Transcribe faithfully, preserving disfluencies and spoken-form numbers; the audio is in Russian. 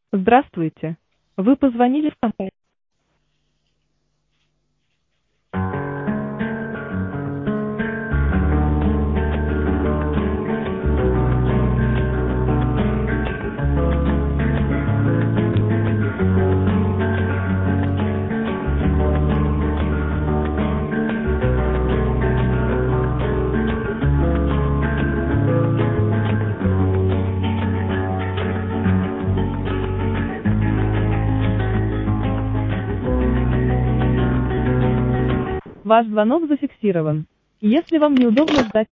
Здравствуйте. Вы позвонили в компанию. Ваш звонок зафиксирован. Если вам неудобно ждать,